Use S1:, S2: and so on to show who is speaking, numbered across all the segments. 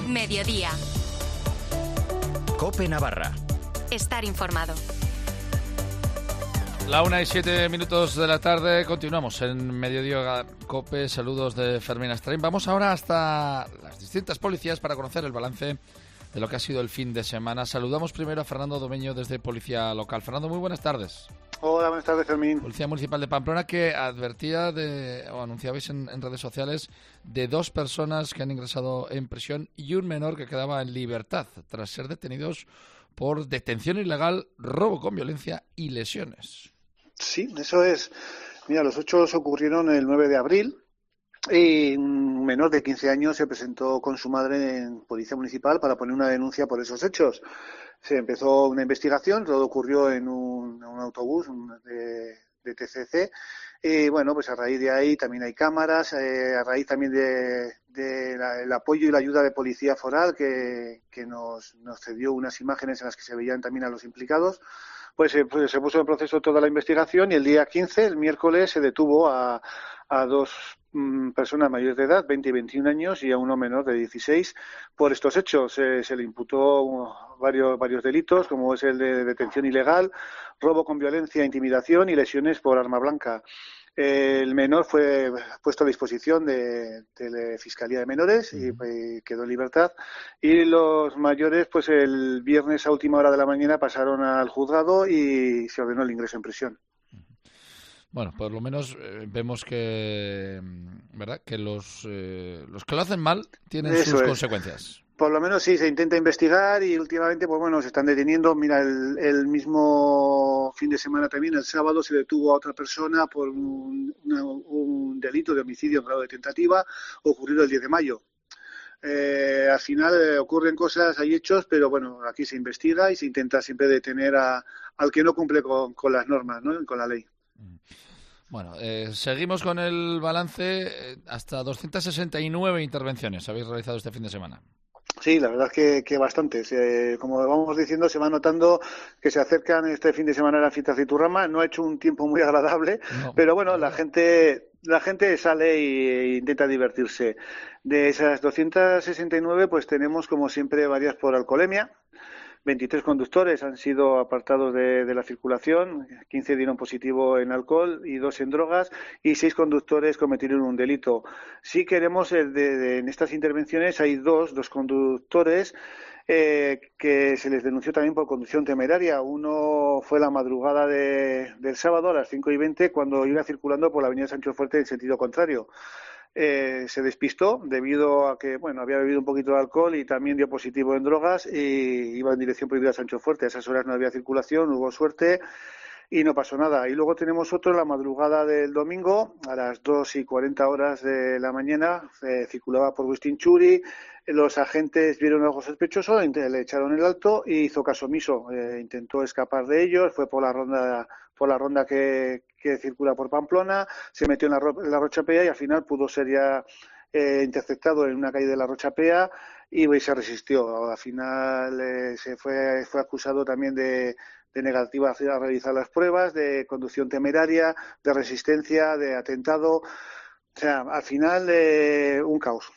S1: Mediodía.
S2: COPE Navarra.
S1: Estar informado.
S3: La 1:07 de la tarde, continuamos en Mediodía COPE. Saludos de Fermín Astrain. Vamos ahora hasta las distintas policías para conocer el balance de lo que ha sido el fin de semana. Saludamos primero a Fernando Domeño desde Policía Local. Fernando, muy buenas tardes.
S4: Hola, buenas tardes, Fermín.
S3: Policía Municipal de Pamplona, que advertía o anunciabais en redes sociales de 2 personas que han ingresado en prisión y un menor que quedaba en libertad tras ser detenidos por detención ilegal, robo con violencia y lesiones.
S4: Sí, eso es. Mira, los hechos ocurrieron el 9 de abril y un menor de 15 años se presentó con su madre en Policía Municipal para poner una denuncia por esos hechos. Se empezó una investigación, todo ocurrió en un autobús de TCC. Y bueno, pues a raíz de ahí también hay cámaras, a raíz también el apoyo y la ayuda de Policía Foral que nos cedió unas imágenes en las que se veían también a los implicados. Pues se puso en proceso toda la investigación y el día 15, el miércoles, se detuvo a 2 personas mayores de edad, 20 y 21 años, y a uno menor de 16, por estos hechos. Se le imputó varios delitos, como es el de detención ilegal, robo con violencia, intimidación y lesiones por arma blanca. El menor fue puesto a disposición de la Fiscalía de Menores y quedó en libertad. Y los mayores, pues el viernes a última hora de la mañana pasaron al juzgado y se ordenó el ingreso en prisión.
S3: Bueno, por lo menos vemos que, ¿verdad?, que los que lo hacen mal tienen sus consecuencias.
S4: Por lo menos sí, se intenta investigar y últimamente, pues bueno, se están deteniendo. Mira, el mismo fin de semana también, el sábado, se detuvo a otra persona por un delito de homicidio en grado de tentativa ocurrido el 10 de mayo. Al final ocurren cosas, hay hechos, pero bueno, aquí se investiga y se intenta siempre detener al que no cumple con las normas, ¿no?, con la ley.
S3: Bueno, seguimos con el balance. Hasta 269 intervenciones habéis realizado este fin de semana.
S4: Sí, la verdad es que bastantes. Como vamos diciendo, se va notando que se acercan este fin de semana las fiestas de Iturrama. No ha hecho un tiempo muy agradable, pero bueno, la gente sale e intenta divertirse. De esas 269, pues tenemos, como siempre, varias por alcoholemia. 23 conductores han sido apartados de la circulación, 15 dieron positivo en alcohol y 2 en drogas, y 6 conductores cometieron un delito. Sí queremos, en estas intervenciones hay dos conductores que se les denunció también por conducción temeraria. Uno fue la madrugada del sábado a las 5:20 cuando iba circulando por la avenida Sancho Fuerte en sentido contrario. Se despistó debido a que había bebido un poquito de alcohol y también dio positivo en drogas y iba en dirección prohibida a Sancho Fuerte. A esas horas no había circulación, hubo suerte y no pasó nada. Y luego tenemos otro en la madrugada del domingo, a las 2:40 de la mañana, circulaba por Huestinchuri. Los agentes vieron algo sospechoso, le echaron el alto y hizo caso omiso. Intentó escapar de ellos, fue por la ronda que circula por Pamplona, se metió en la Rochapea y al final pudo ser ya interceptado en una calle de la Rochapea y se resistió. Al final se fue acusado también de negativa a realizar las pruebas, de conducción temeraria, de resistencia, de atentado. O sea, al final un caos.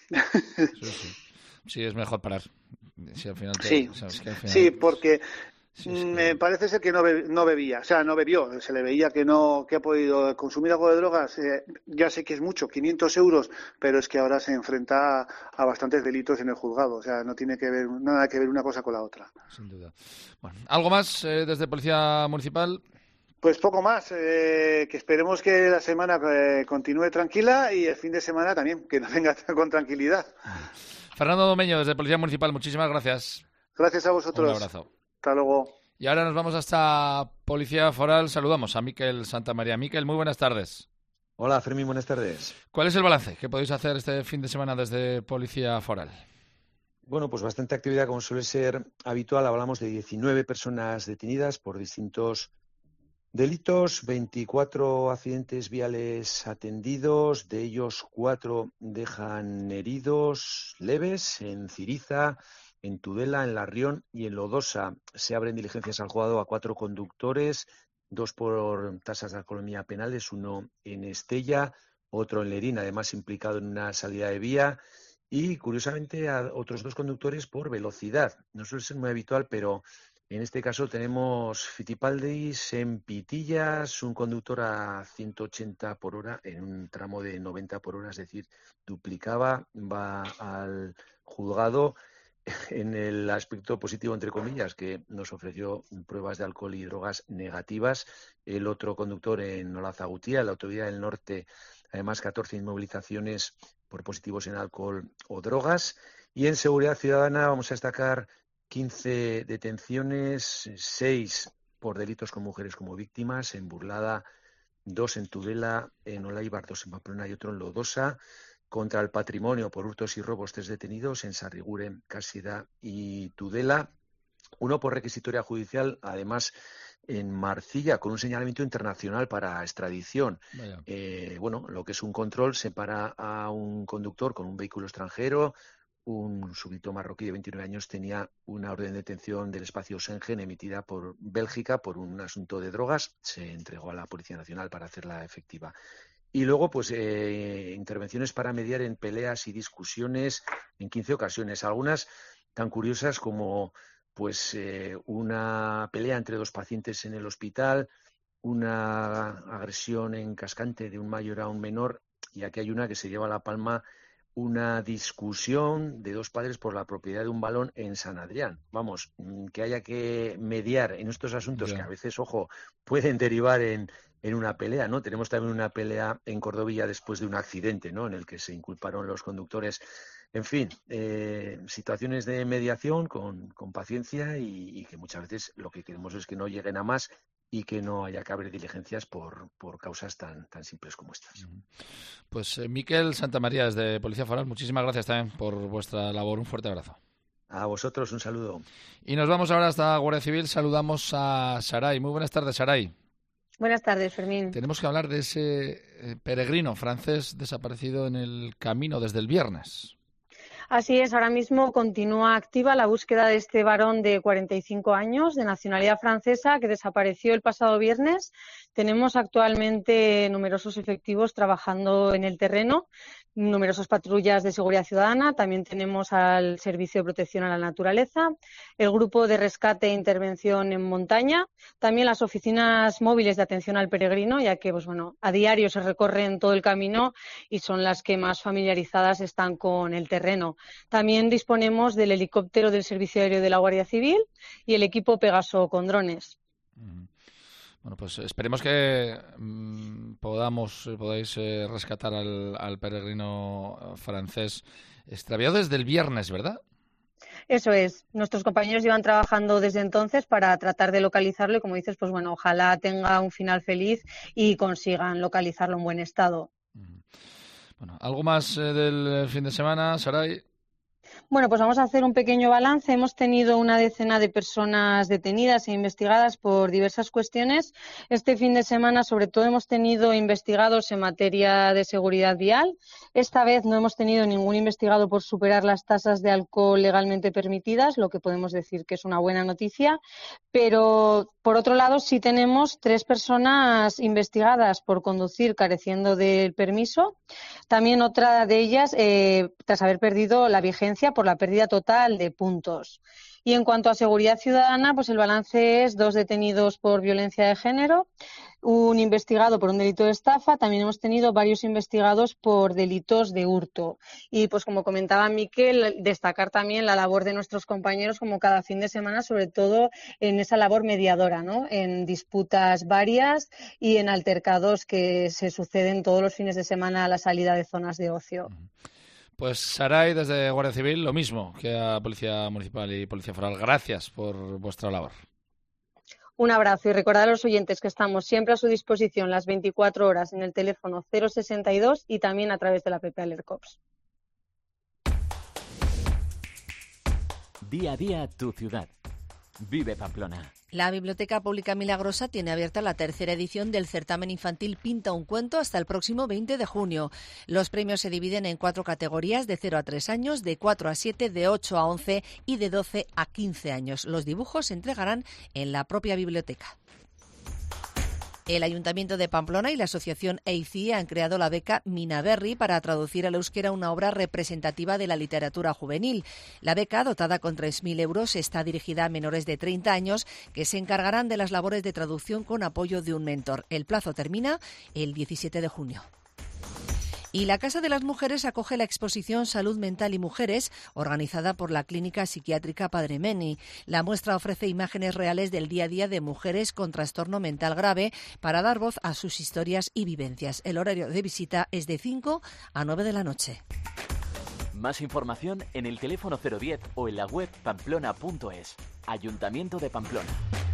S3: Sí, es mejor parar. Sí, al final
S4: sí, porque me parece ser que no bebía, o sea, no bebió, se le veía que ha podido consumir algo de drogas. Ya sé que es mucho, 500 euros, pero es que ahora se enfrenta a bastantes delitos en el juzgado, o sea, no tiene nada que ver una cosa con la otra.
S3: Sin duda. Bueno, ¿algo más desde Policía Municipal?
S4: Pues poco más, que esperemos que la semana continúe tranquila y el fin de semana también, que nos venga con tranquilidad.
S3: Fernando Domeño, desde Policía Municipal, muchísimas gracias.
S4: Gracias a vosotros.
S3: Un abrazo.
S4: Hasta luego.
S3: Y ahora nos vamos hasta Policía Foral. Saludamos a Miquel Santamaría. Miquel, muy buenas tardes.
S5: Hola, Fermín, buenas tardes.
S3: ¿Cuál es el balance que podéis hacer este fin de semana desde Policía Foral?
S5: Bueno, pues bastante actividad, como suele ser habitual. Hablamos de 19 personas detenidas por distintos delitos, 24 accidentes viales atendidos, de ellos 4 dejan heridos leves en Ciriza, en Tudela, en Larrión y en Lodosa. Se abren diligencias al juzgado a 4 conductores, 2 por tasas de alcoholemia penales, 1 en Estella, otro en Lerín, además implicado en una salida de vía, y, curiosamente, a otros 2 conductores por velocidad. No suele ser muy habitual, pero en este caso tenemos Fittipaldis en Pitillas, un conductor a 180 por hora en un tramo de 90 por hora, es decir, duplicaba, va al juzgado en el aspecto positivo, entre comillas, que nos ofreció pruebas de alcohol y drogas negativas. El otro conductor en Olazagutia, en la autovía del norte, además 14 inmovilizaciones por positivos en alcohol o drogas. Y en seguridad ciudadana vamos a destacar 15 detenciones, 6 por delitos con mujeres como víctimas, en Burlada 2 en Tudela, en Olaíbar 2 en Pamplona y otro en Lodosa. Contra el patrimonio por hurtos y robos 3 detenidos en Sarriguren, Cásida y Tudela. 1 por requisitoria judicial, además en Marcilla, con un señalamiento internacional para extradición. Lo que es un control separa a un conductor con un vehículo extranjero. Un súbdito marroquí de 29 años tenía una orden de detención del espacio Schengen emitida por Bélgica por un asunto de drogas. Se entregó a la Policía Nacional para hacerla efectiva. Y luego, intervenciones para mediar en peleas y discusiones en 15 ocasiones. Algunas tan curiosas como una pelea entre 2 pacientes en el hospital, una agresión en Cascante de un mayor a un menor, y aquí hay una que se lleva la palma, una discusión de 2 padres por la propiedad de un balón en San Adrián. Vamos, que haya que mediar en estos asuntos que a veces, ojo, pueden derivar en una pelea, ¿no? Tenemos también una pelea en Cordovilla después de un accidente, ¿no?, en el que se inculparon los conductores. En fin, situaciones de mediación con paciencia y que muchas veces lo que queremos es que no lleguen a más y que no haya que abrir diligencias por causas tan simples como estas.
S3: Pues Miquel Santamaría, desde Policía Foral, muchísimas gracias también por vuestra labor. Un fuerte abrazo.
S5: A vosotros un saludo.
S3: Y nos vamos ahora hasta Guardia Civil. Saludamos a Saray. Muy buenas tardes, Saray.
S1: Buenas tardes, Fermín.
S3: Tenemos que hablar de ese peregrino francés desaparecido en el camino desde el viernes.
S1: Así es, ahora mismo continúa activa la búsqueda de este varón de 45 años, de nacionalidad francesa, que desapareció el pasado viernes. Tenemos actualmente numerosos efectivos trabajando en el terreno, numerosas patrullas de seguridad ciudadana, también tenemos al Servicio de Protección a la Naturaleza, el Grupo de Rescate e Intervención en Montaña, también las oficinas móviles de atención al peregrino, ya que a diario se recorren todo el camino y son las que más familiarizadas están con el terreno. También disponemos del helicóptero del Servicio Aéreo de la Guardia Civil y el equipo Pegaso con drones.
S3: Bueno, pues esperemos que podáis rescatar al peregrino francés extraviado desde el viernes, ¿verdad?
S1: Eso es. Nuestros compañeros llevan trabajando desde entonces para tratar de localizarlo y, como dices, ojalá tenga un final feliz y consigan localizarlo en buen estado.
S3: Bueno, ¿algo más del fin de semana, Saray?
S1: Bueno, pues vamos a hacer un pequeño balance. Hemos tenido una decena de personas detenidas e investigadas por diversas cuestiones. Este fin de semana, sobre todo, hemos tenido investigados en materia de seguridad vial. Esta vez no hemos tenido ningún investigado por superar las tasas de alcohol legalmente permitidas, lo que podemos decir que es una buena noticia. Pero, por otro lado, sí tenemos 3 personas investigadas por conducir careciendo del permiso. También otra de ellas, tras haber perdido la vigencia por la pérdida total de puntos. Y en cuanto a seguridad ciudadana, pues el balance es 2 detenidos por violencia de género, un investigado por un delito de estafa, también hemos tenido varios investigados por delitos de hurto. Y pues como comentaba Miquel, destacar también la labor de nuestros compañeros como cada fin de semana, sobre todo en esa labor mediadora, ¿no?, en disputas varias y en altercados que se suceden todos los fines de semana a la salida de zonas de ocio.
S3: Pues Saray, desde Guardia Civil, lo mismo que a Policía Municipal y Policía Foral. Gracias por vuestra labor.
S1: Un abrazo y recordar a los oyentes que estamos siempre a su disposición las 24 horas en el teléfono 062 y también a través de la app Alercops.
S2: Día a día tu ciudad. Vive Pamplona.
S6: La Biblioteca Pública Milagrosa tiene abierta la 3ª edición del certamen infantil Pinta un cuento hasta el próximo 20 de junio. Los premios se dividen en 4 categorías: de 0 a 3 años, de 4 a 7, de 8 a 11 y de 12 a 15 años. Los dibujos se entregarán en la propia biblioteca. El Ayuntamiento de Pamplona y la asociación EICI han creado la beca Minaberri para traducir al euskera una obra representativa de la literatura juvenil. La beca, dotada con 3.000 euros, está dirigida a menores de 30 años que se encargarán de las labores de traducción con apoyo de un mentor. El plazo termina el 17 de junio. Y la Casa de las Mujeres acoge la exposición Salud Mental y Mujeres, organizada por la Clínica Psiquiátrica Padre Meni. La muestra ofrece imágenes reales del día a día de mujeres con trastorno mental grave para dar voz a sus historias y vivencias. El horario de visita es de 5 a 9 de la noche.
S2: Más información en el teléfono 010 o en la web pamplona.es. Ayuntamiento de Pamplona.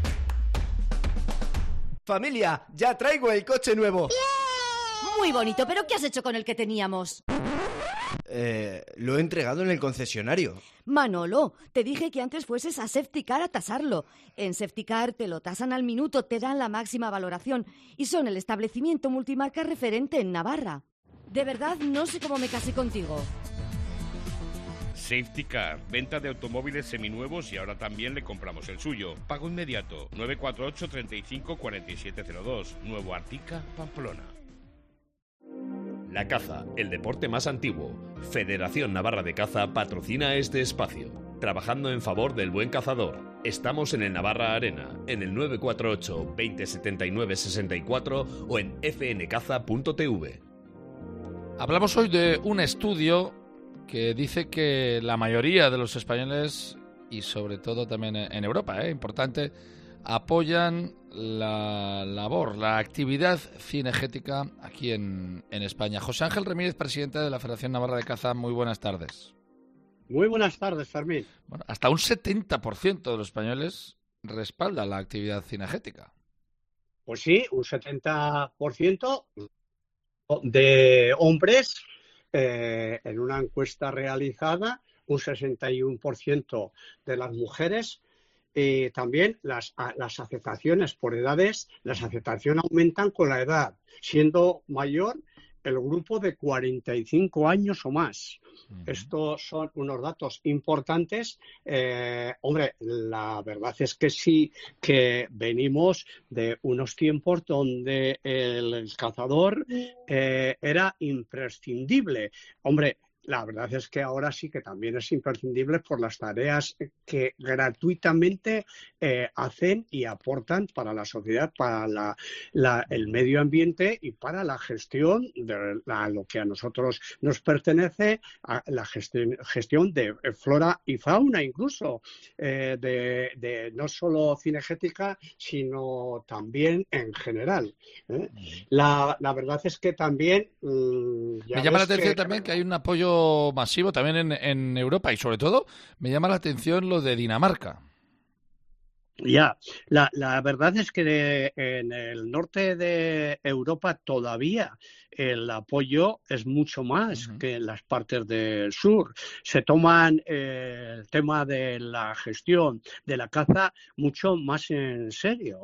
S7: Familia, ya traigo el coche nuevo.
S8: Muy bonito, pero ¿qué has hecho con el que teníamos?
S7: Lo he entregado en el concesionario.
S8: Manolo, te dije que antes fueses a Safetycar a tasarlo. En Safetycar te lo tasan al minuto, te dan la máxima valoración y son el establecimiento multimarca referente en Navarra. De verdad, no sé cómo me casé contigo.
S9: Safetycar, venta de automóviles seminuevos y ahora también le compramos el suyo. Pago inmediato, 948 35 4702, Nuevo Artica, Pamplona.
S10: La caza, el deporte más antiguo. Federación Navarra de Caza patrocina este espacio. Trabajando en favor del buen cazador. Estamos en el Navarra Arena, en el 948 20 79 64 o en fncaza.tv.
S3: Hablamos hoy de un estudio que dice que la mayoría de los españoles, y sobre todo también en Europa, importante, apoyan la labor, la actividad cinegética aquí en España. José Ángel Ramírez, presidente de la Federación Navarra de Caza, muy buenas tardes.
S11: Muy buenas tardes, Fermín.
S3: Bueno, hasta un 70% de los españoles respalda la actividad cinegética.
S11: Pues sí, un 70% de hombres en una encuesta realizada, un 61% de las mujeres. También las aceptaciones por edades, las aceptaciones aumentan con la edad, siendo mayor el grupo de 45 años o más. Estos son unos datos importantes. Hombre, la verdad es que sí, que venimos de unos tiempos donde el cazador era imprescindible. Hombre, la verdad es que ahora sí que también es imprescindible por las tareas que gratuitamente hacen y aportan para la sociedad, para el medio ambiente y para la gestión de lo que a nosotros nos pertenece, a la gestión de flora y fauna, incluso de no solo cinegética, sino también en general. La verdad es que también...
S3: Me llama la atención también que hay un apoyo masivo también en Europa y sobre todo me llama la atención lo de Dinamarca.
S11: Ya, la verdad es que en el norte de Europa todavía el apoyo es mucho más que en las partes del sur. Se toman el tema de la gestión de la caza mucho más en serio.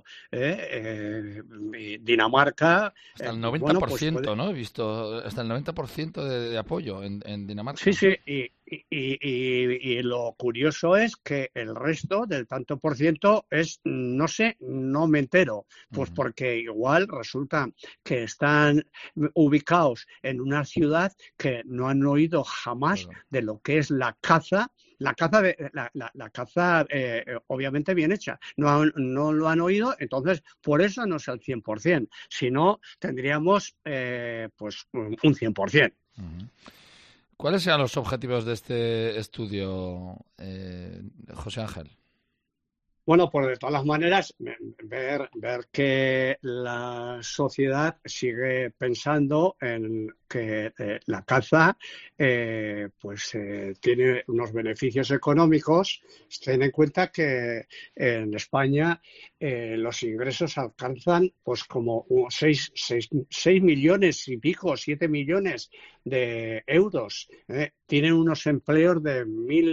S11: Dinamarca...
S3: Hasta el 90%, bueno, pues ¿no? He visto hasta el 90% de apoyo en Dinamarca.
S11: Sí, y lo curioso es que el resto del tanto por ciento es, no sé, no me entero, pues porque igual resulta que están ubicados en una ciudad que no han oído jamás de lo que es la caza. La caza obviamente bien hecha, no lo han oído, entonces por eso no es el 100%, si no tendríamos pues un 100%.
S3: ¿Cuáles serán los objetivos de este estudio, José Ángel?
S11: Bueno, pues de todas las maneras, ver que la sociedad sigue pensando en que la caza tiene unos beneficios económicos. Ten en cuenta que en España los ingresos alcanzan pues como 6 millones y pico, 7 millones de euros. Tienen unos empleos de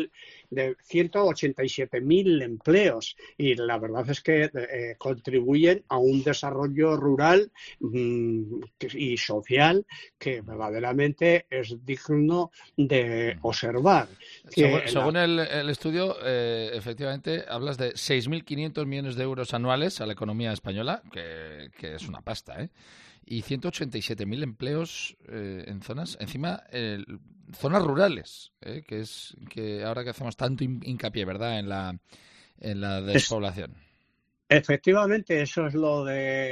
S11: 187.000 empleos y la verdad es que contribuyen a un desarrollo rural y social que verdaderamente es digno de observar.
S3: Según el estudio, efectivamente, hablas de 6.500 millones de euros anuales a la economía española, que es una pasta, y 187.000 empleos en zonas, encima, zonas rurales, que ahora que hacemos tanto hincapié, ¿verdad?, en la despoblación.
S11: Efectivamente, eso es lo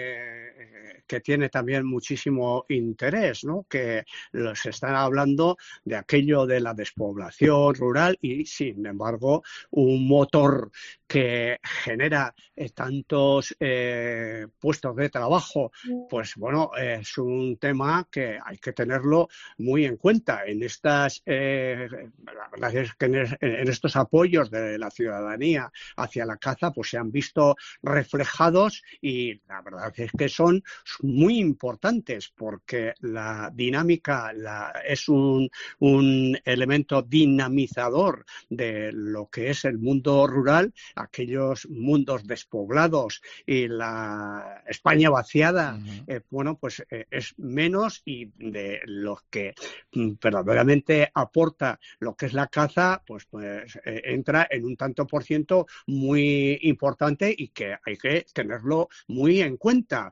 S11: que tiene también muchísimo interés, ¿no? Que se están hablando de aquello de la despoblación rural y, sin embargo, un motor que genera tantos puestos de trabajo, pues bueno, es un tema que hay que tenerlo muy en cuenta. En estas, la verdad es que en estos apoyos de la ciudadanía hacia la caza, pues se han visto reflejados y la verdad es que son muy importantes porque la dinámica es un elemento dinamizador de lo que es el mundo rural, aquellos mundos despoblados y la España vaciada, bueno, pues es menos, y de los que verdaderamente aporta lo que es la caza, pues entra en un tanto por ciento muy importante y que hay que tenerlo muy en cuenta.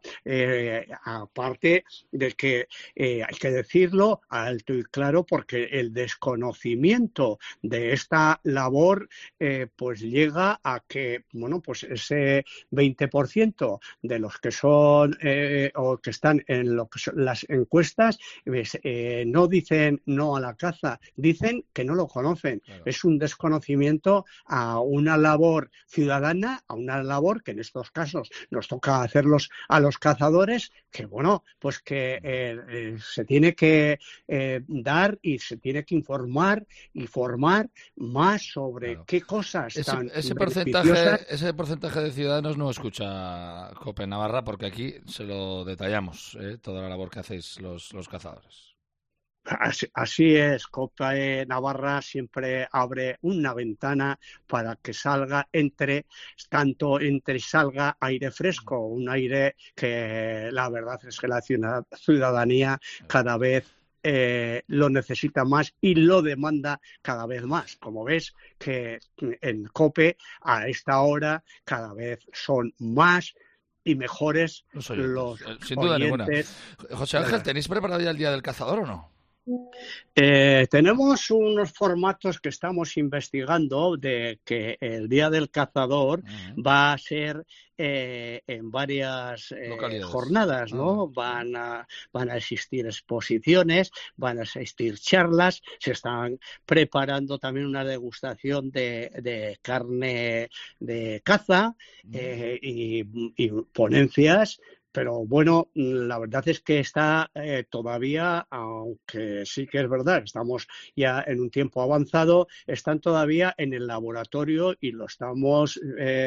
S11: Aparte de que hay que decirlo alto y claro, porque el desconocimiento de esta labor pues llega a que, bueno, pues ese 20% de los que son o que están en lo que son las encuestas no dicen no a la caza, dicen que no lo conocen. Claro. Es un desconocimiento a una labor ciudadana, a una labor que en estos casos nos toca hacerlos a los cazadores, que bueno, pues que se tiene que dar y se tiene que informar y formar más sobre claro. qué cosas tan
S3: ese porcentaje de ciudadanos no escucha COPE Navarra, porque aquí se lo detallamos, toda la labor que hacéis los cazadores.
S11: Así es, COPE Navarra siempre abre una ventana para que salga entre y salga aire fresco, un aire que la verdad es que la ciudadanía cada vez lo necesita más y lo demanda cada vez más. Como ves que en COPE a esta hora cada vez son más y mejores los
S3: sin duda ninguna. José Ángel, ¿tenéis preparado ya el Día del Cazador o no?
S11: Tenemos unos formatos que estamos investigando de que el Día del Cazador va a ser en varias jornadas, ¿no? Van a existir exposiciones, van a existir charlas, se están preparando también una degustación de carne de caza y ponencias. Pero bueno, la verdad es que está todavía, aunque sí que es verdad, estamos ya en un tiempo avanzado, están todavía en el laboratorio y lo estamos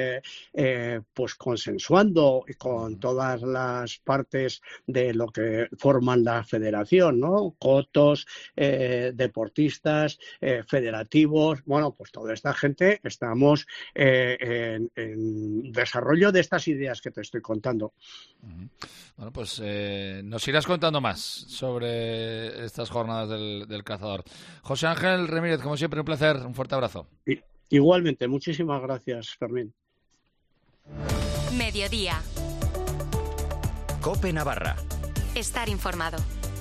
S11: pues consensuando con todas las partes de lo que forman la federación, ¿no? Cotos, deportistas, federativos, bueno, pues toda esta gente estamos en desarrollo de estas ideas que te estoy contando.
S3: Bueno, pues nos irás contando más sobre estas jornadas del cazador. José Ángel Ramírez, como siempre, un placer, un fuerte abrazo.
S11: Igualmente, muchísimas gracias, Fermín.
S12: Mediodía.
S2: COPE Navarra.
S12: Estar informado.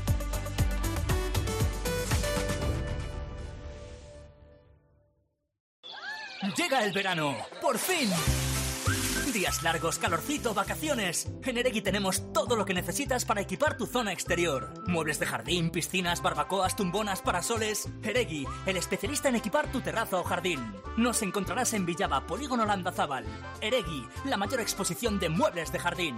S13: Llega el verano, por fin. Días largos, calorcito, vacaciones. En Eregui tenemos todo lo que necesitas para equipar tu zona exterior. Muebles de jardín, piscinas, barbacoas, tumbonas, parasoles. Eregui, el especialista en equipar tu terraza o jardín. Nos encontrarás en Villaba, Polígono Landazábal. Eregui, la mayor exposición de muebles de jardín.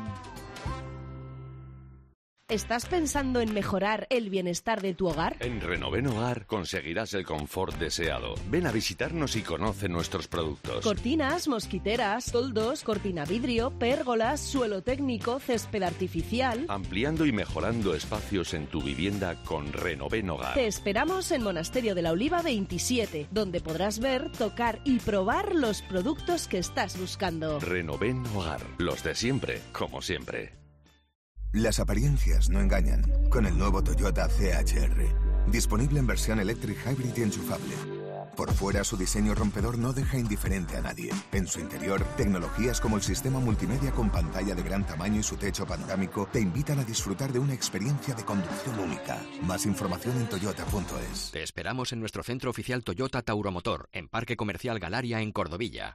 S6: ¿Estás pensando en mejorar el bienestar de tu hogar?
S10: En Renoven Hogar conseguirás el confort deseado. Ven a visitarnos y conoce nuestros productos.
S6: Cortinas, mosquiteras, toldos, cortina vidrio, pérgolas, suelo técnico, césped artificial.
S10: Ampliando y mejorando espacios en tu vivienda con Renoven Hogar.
S6: Te esperamos en Monasterio de la Oliva 27, donde podrás ver, tocar y probar los productos que estás buscando.
S10: Renoven Hogar, los de siempre, como siempre.
S12: Las apariencias no engañan. Con el nuevo Toyota CHR. Disponible en versión Electric Hybrid y enchufable. Por fuera, su diseño rompedor no deja indiferente a nadie. En su interior, tecnologías como el sistema multimedia con pantalla de gran tamaño y su techo panorámico te invitan a disfrutar de una experiencia de conducción única. Más información en toyota.es.
S14: Te esperamos en nuestro centro oficial Toyota Tauromotor, en Parque Comercial Galaria, en Cordovilla.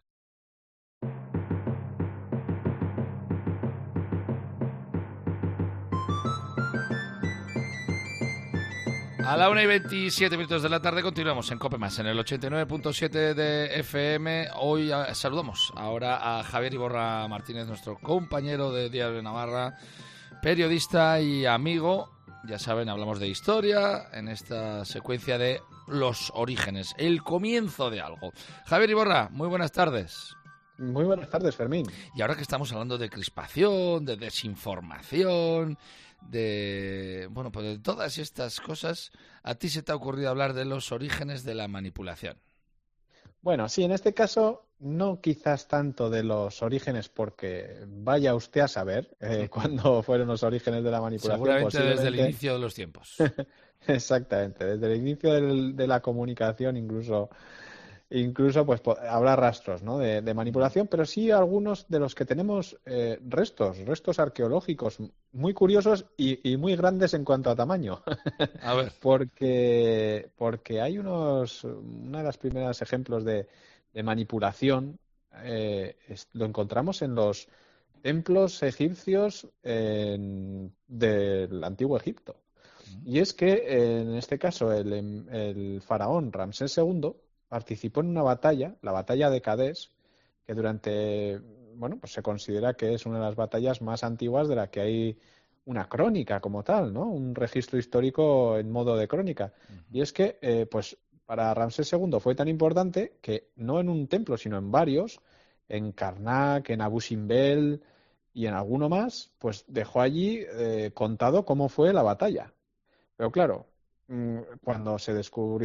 S3: A la 1:27 de la tarde continuamos en COPE+, en el 89.7 de FM. Hoy saludamos ahora a Javier Iborra Martínez, nuestro compañero de Diario de Navarra, periodista y amigo. Ya saben, hablamos de historia en esta secuencia de los orígenes, el comienzo de algo. Javier Iborra, muy buenas tardes.
S15: Muy buenas tardes, Fermín.
S3: Y ahora que estamos hablando de crispación, de desinformación, de todas estas cosas, ¿a ti se te ha ocurrido hablar de los orígenes de la manipulación?
S15: Bueno, sí, en este caso no quizás tanto de los orígenes, porque vaya usted a saber cuándo fueron los orígenes de la manipulación.
S3: Seguramente desde el inicio de los tiempos.
S15: Exactamente, desde el inicio de la comunicación incluso pues habrá rastros, ¿no?, de manipulación, pero sí algunos de los que tenemos restos arqueológicos muy curiosos y muy grandes en cuanto a tamaño.
S3: A ver.
S15: porque hay uno de los primeros ejemplos de manipulación lo encontramos en los templos egipcios del antiguo Egipto. Y es que en este caso el faraón Ramsés II participó en una batalla, la batalla de Cadés, que pues se considera que es una de las batallas más antiguas de la que hay una crónica como tal, ¿no? Un registro histórico en modo de crónica. Y es que, pues para Ramsés II fue tan importante que no en un templo, sino en varios, en Karnak, en Abu Simbel y en alguno más, pues dejó allí contado cómo fue la batalla. Pero claro, cuando se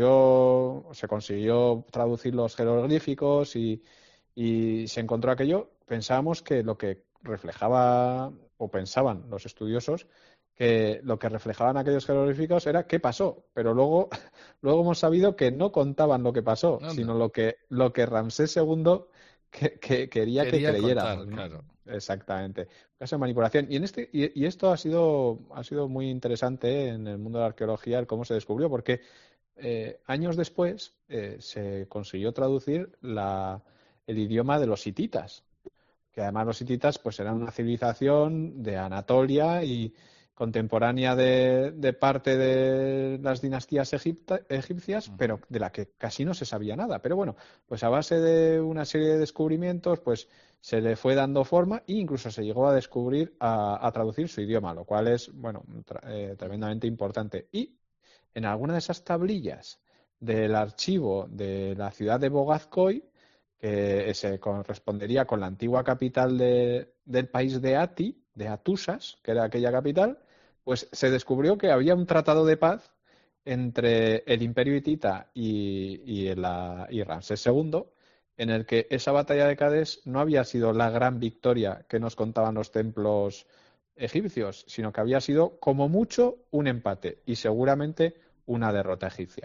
S15: consiguió traducir los jeroglíficos y se encontró aquello, pensábamos que lo que reflejaba, o pensaban los estudiosos, que lo que reflejaban aquellos jeroglíficos era qué pasó, pero luego hemos sabido que no contaban lo que pasó, sino lo que Ramsés II quería que creyéramos, ¿no?
S3: Claro.
S15: Exactamente. Caso de manipulación. Y esto ha sido muy interesante en el mundo de la arqueología, el cómo se descubrió, porque años después se consiguió traducir el idioma de los hititas, que además los hititas pues eran una civilización de Anatolia y contemporánea de parte de las dinastías egipcias, pero de la que casi no se sabía nada. Pero bueno, pues a base de una serie de descubrimientos, pues se le fue dando forma e incluso se llegó a descubrir, a traducir su idioma, lo cual es, tremendamente importante. Y en alguna de esas tablillas del archivo de la ciudad de Bogazcoy, que se correspondería con la antigua capital del país de Atusas, que era aquella capital, pues se descubrió que había un tratado de paz entre el Imperio hitita y Ramsés II, en el que esa batalla de Cadés no había sido la gran victoria que nos contaban los templos egipcios, sino que había sido como mucho un empate y seguramente una derrota egipcia.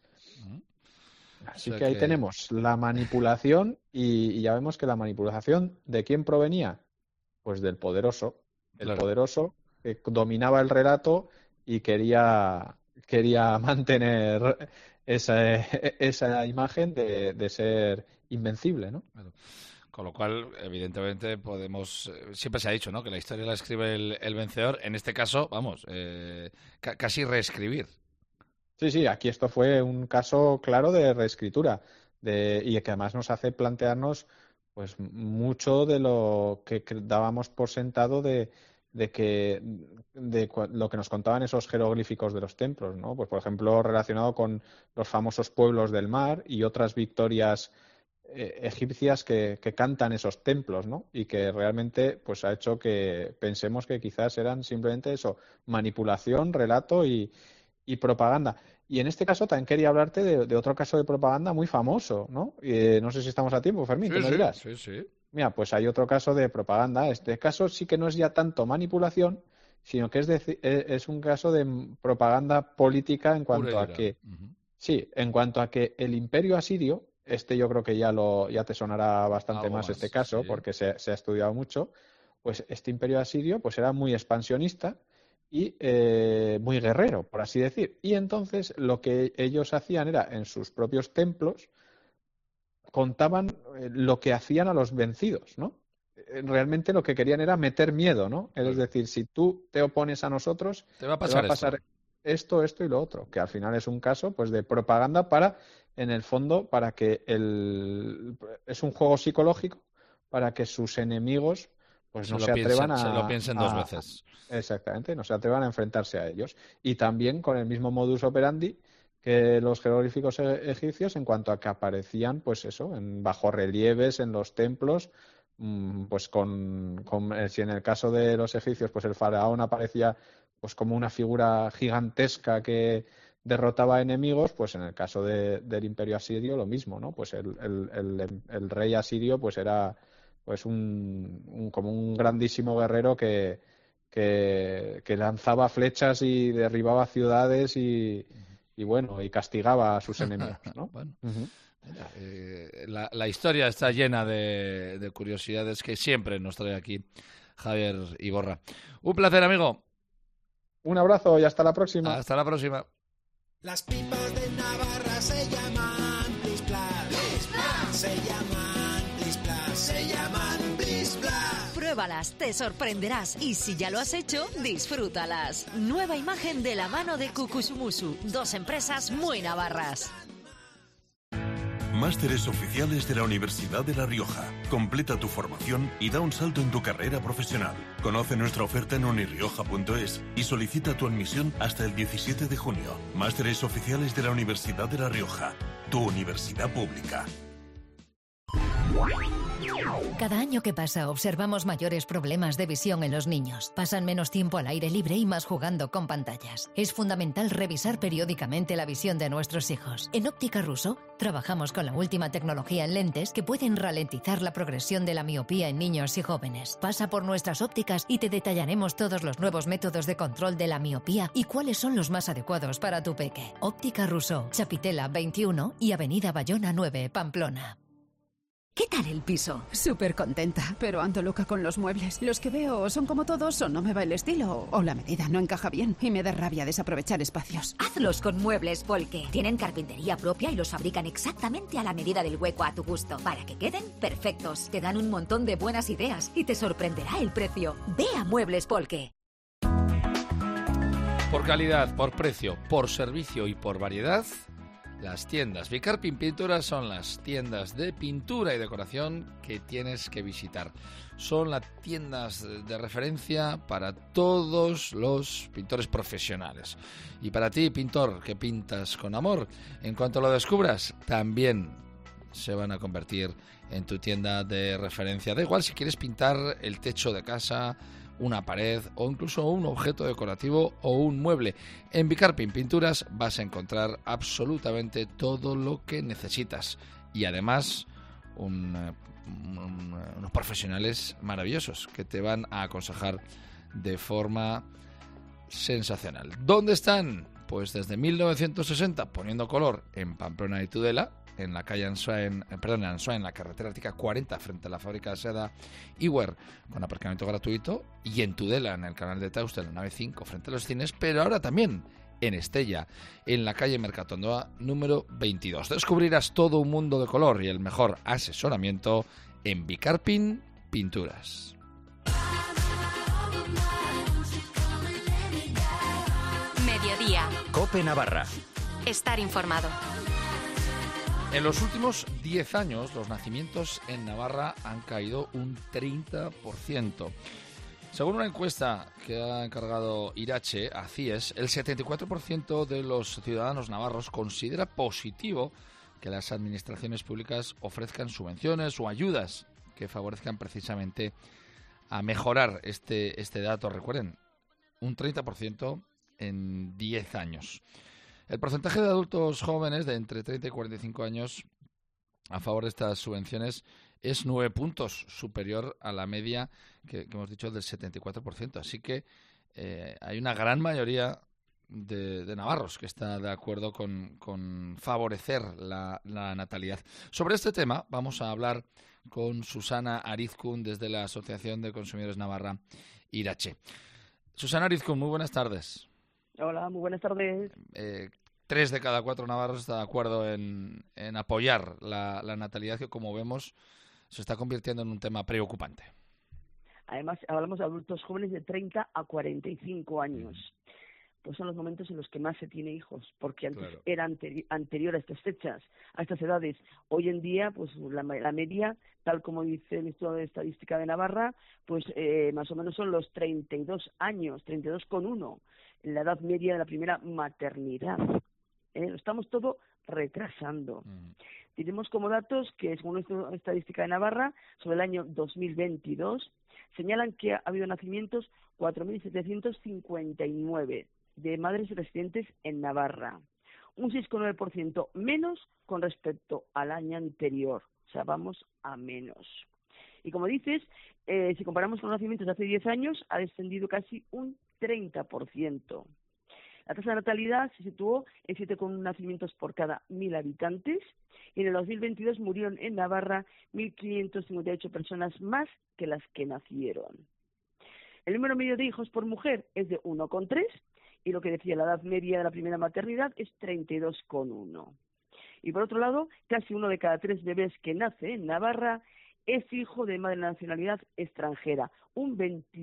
S15: Así que ahí tenemos la manipulación y ya vemos que la manipulación, ¿de quién provenía? Pues del poderoso. El poderoso que dominaba el relato y quería mantener esa imagen de ser invencible, ¿no?
S3: Claro. Con lo cual, evidentemente, siempre se ha dicho, ¿no?, que la historia la escribe el vencedor. En este caso, casi reescribir.
S15: Sí, aquí esto fue un caso claro de reescritura y que además nos hace plantearnos pues mucho de lo que dábamos por sentado de lo que nos contaban esos jeroglíficos de los templos, ¿no? Pues por ejemplo, relacionado con los famosos pueblos del mar y otras victorias egipcias que cantan esos templos, ¿no? Y que realmente pues ha hecho que pensemos que quizás eran simplemente eso, manipulación, relato y propaganda. Y en este caso también quería hablarte de otro caso de propaganda muy famoso, ¿no? No sé si estamos a tiempo, Fermín, ¿te lo dirás?
S3: Sí.
S15: Mira, pues hay otro caso de propaganda. Este caso sí que no es ya tanto manipulación, sino que es un caso de propaganda política en cuanto a que, sí, en cuanto a que el Imperio Asirio, yo creo que ya te sonará bastante más este caso, sí, porque se ha estudiado mucho, pues este Imperio Asirio pues era muy expansionista y muy guerrero, por así decir. Y entonces lo que ellos hacían era, en sus propios templos, contaban lo que hacían a los vencidos, ¿no? Realmente lo que querían era meter miedo, ¿no? Es decir, si tú te opones a nosotros, te va a pasar esto y lo otro, que al final es un caso pues de propaganda en el fondo, para que es un juego psicológico para que sus enemigos pues no se atrevan
S3: se lo piensen dos veces.
S15: Exactamente, no se atrevan a enfrentarse a ellos. Y también con el mismo modus operandi que los jeroglíficos egipcios, en cuanto a que aparecían, pues eso, en bajorrelieves en los templos, pues si en el caso de los egipcios, pues el faraón aparecía pues como una figura gigantesca que derrotaba enemigos, pues en el caso del Imperio Asirio lo mismo, ¿no? Pues el rey asirio pues era pues como un grandísimo guerrero que lanzaba flechas y derribaba ciudades y castigaba a sus enemigos, ¿no?
S3: Bueno. La historia está llena de curiosidades que siempre nos trae aquí Javier Iborra. Un placer, amigo.
S15: Un abrazo y hasta la próxima.
S3: Hasta la próxima.
S16: Las pipas de Navarra se llaman Blis Blas. Blis Blas. Se llaman Blis Blas. Se llaman Blis Blas.
S6: Pruébalas, te sorprenderás. Y si ya lo has hecho, disfrútalas. Nueva imagen de la mano de Cucusumusu. 2 empresas muy navarras.
S17: Másteres oficiales de la Universidad de La Rioja. Completa tu formación y da un salto en tu carrera profesional. Conoce nuestra oferta en unirioja.es y solicita tu admisión hasta el 17 de junio. Másteres oficiales de la Universidad de La Rioja. Tu universidad pública.
S18: Cada año que pasa observamos mayores problemas de visión en los niños. Pasan menos tiempo al aire libre y más jugando con pantallas. Es fundamental revisar periódicamente la visión de nuestros hijos. En Óptica Russo trabajamos con la última tecnología en lentes que pueden ralentizar la progresión de la miopía en niños y jóvenes. Pasa por nuestras ópticas y te detallaremos todos los nuevos métodos de control de la miopía y cuáles son los más adecuados para tu peque. Óptica Russo, Chapitela 21 y Avenida Bayona 9, Pamplona.
S19: ¿Qué tal el piso? Súper contenta, pero ando loca con los muebles. Los que veo son como todos o no me va el estilo o la medida no encaja bien y me da rabia desaprovechar espacios.
S20: Hazlos con Muebles Volque. Tienen carpintería propia y los fabrican exactamente a la medida del hueco a tu gusto, para que queden perfectos. Te dan un montón de buenas ideas y te sorprenderá el precio. Ve a Muebles Volque.
S3: Por calidad, por precio, por servicio y por variedad, las tiendas Vicarpin Pinturas son las tiendas de pintura y decoración que tienes que visitar. Son las tiendas de referencia para todos los pintores profesionales. Y para ti, pintor, que pintas con amor, en cuanto lo descubras, también se van a convertir en tu tienda de referencia. Da igual si quieres pintar el techo de casa, una pared o incluso un objeto decorativo o un mueble. En Vicarpin Pinturas vas a encontrar absolutamente todo lo que necesitas y además unos profesionales maravillosos que te van a aconsejar de forma sensacional. ¿Dónde están? Pues desde 1960 poniendo color en Pamplona y Tudela, en la calle Ansua, en la carretera Ártica 40, frente a la fábrica de seda Iwer, con aparcamiento gratuito, y en Tudela, en el canal de Tauste, en la nave 5, frente a los cines, pero ahora también en Estella, en la calle Mercatondoa número 22. Descubrirás todo un mundo de color y el mejor asesoramiento en Vicarpin Pinturas.
S6: Mediodía.
S2: COPE Navarra.
S6: Estar informado.
S3: En los últimos 10 años, los nacimientos en Navarra han caído un 30%. Según una encuesta que ha encargado Irache a CIES, el 74% de los ciudadanos navarros considera positivo que las administraciones públicas ofrezcan subvenciones o ayudas que favorezcan precisamente a mejorar este dato. Recuerden, un 30% en 10 años. El porcentaje de adultos jóvenes de entre 30 y 45 años a favor de estas subvenciones es 9 puntos superior a la media que hemos dicho del 74%. Así que hay una gran mayoría de navarros que está de acuerdo con favorecer la natalidad. Sobre este tema vamos a hablar con Susana Arizkun desde la Asociación de Consumidores Navarra Irache. Susana Arizkun, muy buenas tardes.
S21: Hola, muy buenas tardes.
S3: 3 de cada 4 navarros está de acuerdo en apoyar la natalidad, que como vemos se está convirtiendo en un tema preocupante.
S21: Además, hablamos de adultos jóvenes de 30 a 45 años. Pues son los momentos en los que más se tiene hijos, porque antes era anterior a estas fechas, a estas edades. Hoy en día, pues la media, tal como dice el Instituto de Estadística de Navarra, pues más o menos son los 32 años, 32,1, en la edad media de la primera maternidad. Lo estamos todo retrasando. Tenemos como datos que, según la Estadística de Navarra, sobre el año 2022, señalan que ha habido nacimientos 4.759 de madres residentes en Navarra, un 6,9% menos con respecto al año anterior, o sea, vamos a menos. Y como dices, si comparamos con los nacimientos de hace 10 años, ha descendido casi un 30%. La tasa de natalidad se situó en 7,1 nacimientos por cada 1.000 habitantes y en el 2022 murieron en Navarra 1.558 personas más que las que nacieron. El número medio de hijos por mujer es de 1,3 y lo que decía la edad media de la primera maternidad es 32,1. Y por otro lado, casi 1 de cada 3 bebés que nace en Navarra es hijo de madre de nacionalidad extranjera, un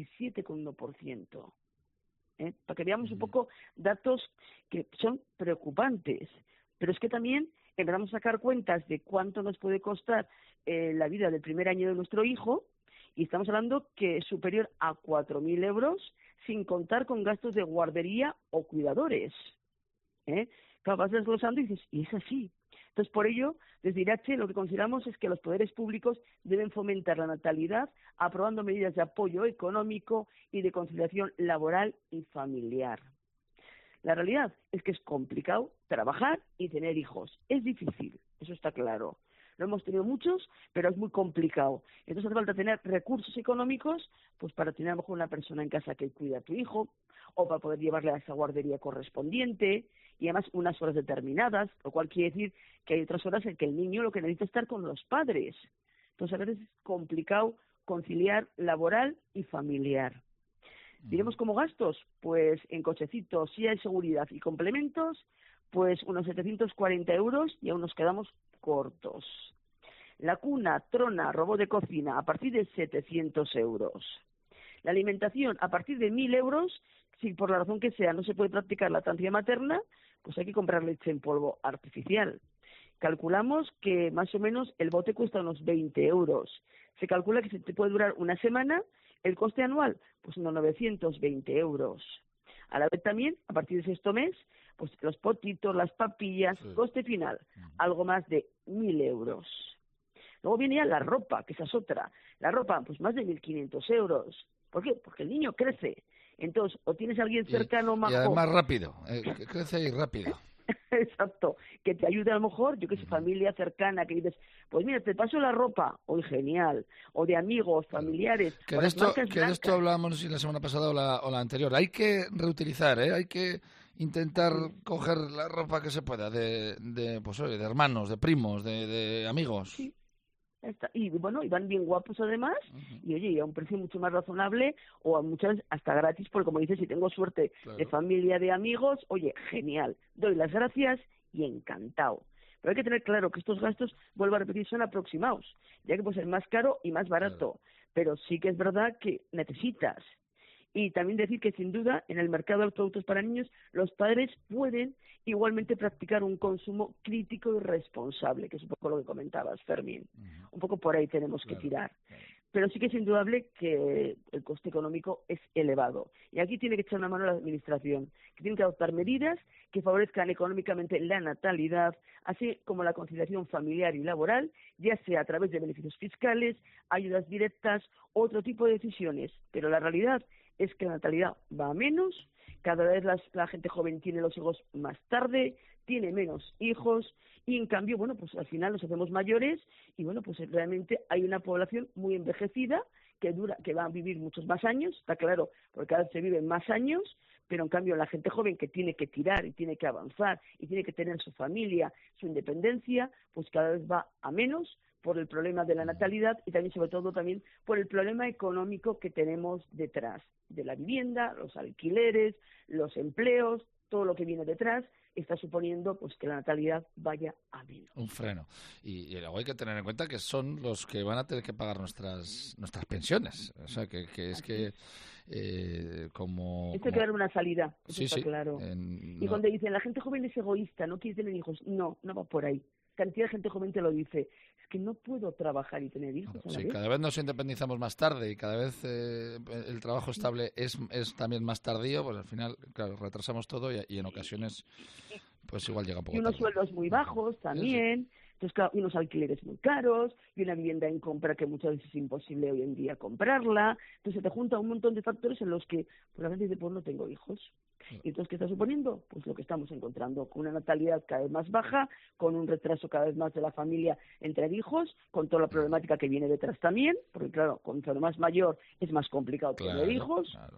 S21: 27,1%. Para que veamos un poco datos que son preocupantes, pero es que también empezamos a sacar cuentas de cuánto nos puede costar la vida del primer año de nuestro hijo, y estamos hablando que es superior a 4.000 euros, sin contar con gastos de guardería o cuidadores. Claro, vas desglosando y dices, y es así. Entonces, por ello, desde Irache lo que consideramos es que los poderes públicos deben fomentar la natalidad aprobando medidas de apoyo económico y de conciliación laboral y familiar. La realidad es que es complicado trabajar y tener hijos. Es difícil, eso está claro. Lo hemos tenido muchos, pero es muy complicado. Entonces hace falta tener recursos económicos pues para tener a lo mejor una persona en casa que cuida a tu hijo, o para poder llevarle a esa guardería correspondiente, y además unas horas determinadas, lo cual quiere decir que hay otras horas en que el niño lo que necesita es estar con los padres. Entonces a veces es complicado conciliar laboral y familiar. Diremos como gastos, pues en cochecitos, silla de seguridad y complementos, pues unos 740 euros y aún nos quedamos cortos. La cuna, trona, robot de cocina a partir de 700 euros. La alimentación a partir de 1.000 euros, si por la razón que sea no se puede practicar la lactancia materna, pues hay que comprar leche en polvo artificial. Calculamos que más o menos el bote cuesta unos 20 euros. Se calcula que se te puede durar una semana, el coste anual, pues unos 920 euros. A la vez también, a partir de sexto mes, pues los potitos, las papillas, coste final, algo más de 1.000 euros. Luego viene ya la ropa, que esa es otra. La ropa, pues más de 1.500 euros. ¿Por qué? Porque el niño crece. Entonces, o tienes a alguien cercano, majo.
S3: Y además rápido, que crece ahí rápido.
S21: Exacto, que te ayude a lo mejor, yo que sé, familia cercana, que dices, pues mira, te paso la ropa, hoy genial, o de amigos, familiares.
S3: Que de esto hablábamos, no sé si la semana pasada o la anterior. Hay que reutilizar, hay que intentar coger la ropa que se pueda, de hermanos, de primos, de amigos.
S21: Sí. Y bueno, y van bien guapos además, y oye, y a un precio mucho más razonable, o a muchas veces hasta gratis, porque como dices, si tengo suerte de familia, de amigos, oye, genial, doy las gracias y encantado. Pero hay que tener claro que estos gastos, vuelvo a repetir, son aproximados, ya que puede ser más caro y más barato, pero sí que es verdad que necesitas. Y también decir que sin duda en el mercado de los productos para niños los padres pueden igualmente practicar un consumo crítico y responsable, que es un poco lo que comentabas, Fermín. Un poco por ahí tenemos que tirar. Pero sí que es indudable que el coste económico es elevado. Y aquí tiene que echar una mano la Administración, que tiene que adoptar medidas que favorezcan económicamente la natalidad, así como la conciliación familiar y laboral, ya sea a través de beneficios fiscales, ayudas directas, otro tipo de decisiones. Pero la realidad es que la natalidad va a menos, cada vez la gente joven tiene los hijos más tarde, tiene menos hijos y en cambio, bueno, pues al final nos hacemos mayores y bueno, pues realmente hay una población muy envejecida que va a vivir muchos más años, está claro, porque cada vez se viven más años, pero en cambio la gente joven que tiene que tirar y tiene que avanzar y tiene que tener su familia, su independencia, pues cada vez va a menos por el problema de la natalidad y también, sobre todo, también por el problema económico que tenemos detrás de la vivienda, los alquileres, los empleos, todo lo que viene detrás está suponiendo pues que la natalidad vaya a menos.
S3: Un freno. Y luego hay que tener en cuenta que son los que van a tener que pagar nuestras pensiones. O sea, que es que como...
S21: Esto hay que dar una salida, eso
S3: sí,
S21: está
S3: sí,
S21: claro. Y cuando dicen, la gente joven es egoísta, no quiere tener hijos, no va por ahí. Cantidad de gente joven te lo dice, es que no puedo trabajar y tener hijos.
S3: Sí, cada vez nos independizamos más tarde y cada vez el trabajo estable es también más tardío, pues al final, claro, retrasamos todo y en ocasiones pues igual llega un poco
S21: y unos
S3: tarde.
S21: sueldos muy bajos también, entonces claro, y unos alquileres muy caros, y una vivienda en compra que muchas veces es imposible hoy en día comprarla, entonces se te junta un montón de factores en los que pues a veces dices, pues no tengo hijos. ¿Y entonces qué está suponiendo? Pues lo que estamos encontrando, con una natalidad cada vez más baja, con un retraso cada vez más de la familia entre hijos, con toda la problemática que viene detrás también, porque claro, cuanto más mayor es más complicado tener hijos.
S3: Claro.